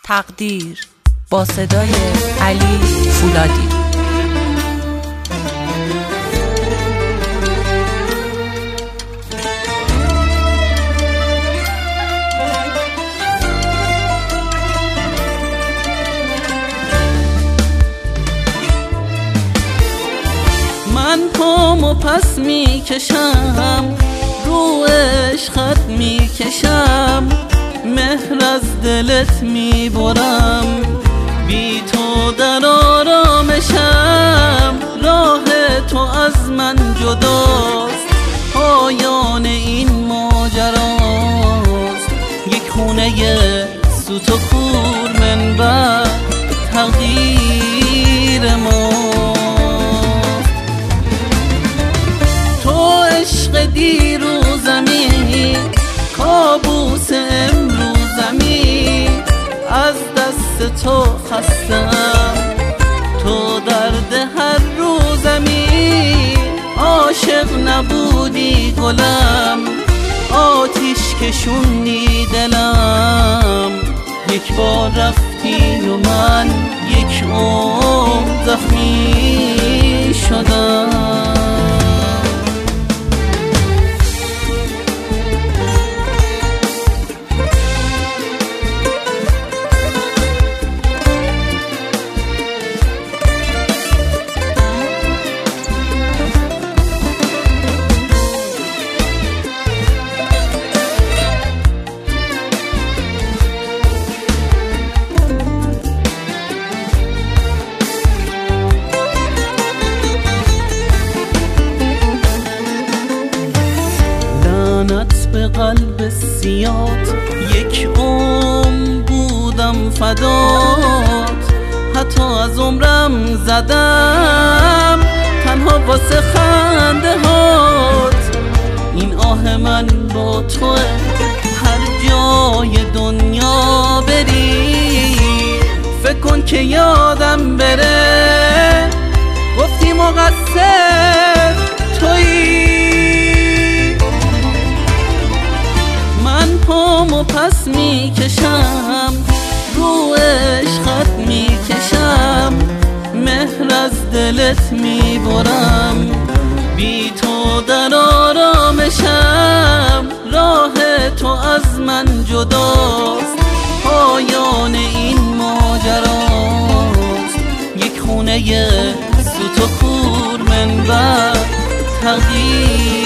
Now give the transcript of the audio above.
تقدیر با صدای علی فولادی. من پامو پس میکشم، رو عشقت میکشم، مهر از دلت میبرم، بی تو در آرامشم، راه تو از من جداست، پایان این ماجراست، یک خونه سوت و کور منبر تقدیر ماست. تو عشق دیروزمی، کابوس امروزمی، از دست تو خستم، تو درد هر روزمی، عاشق نبودی گلم، آتیش کشوندی دلم، یک بار رفتی و من یک عمر زخمی شدم. به قلب سیات، یک عمر بودم فدات، حتی از عمرم زدم تنها واسه خنده هات. این آه من با توه، هر جای دنیا بری، فکر کن که یادم بره، گفتی مقصر تویی. من پامو پس میکشم، رو عشقت میکشم، مهر از دلت میبرم، بی تو در آرامشم، راه تو از من جداست، پایان این ماجراست، یک خونه سوت و کور منبر تقدیر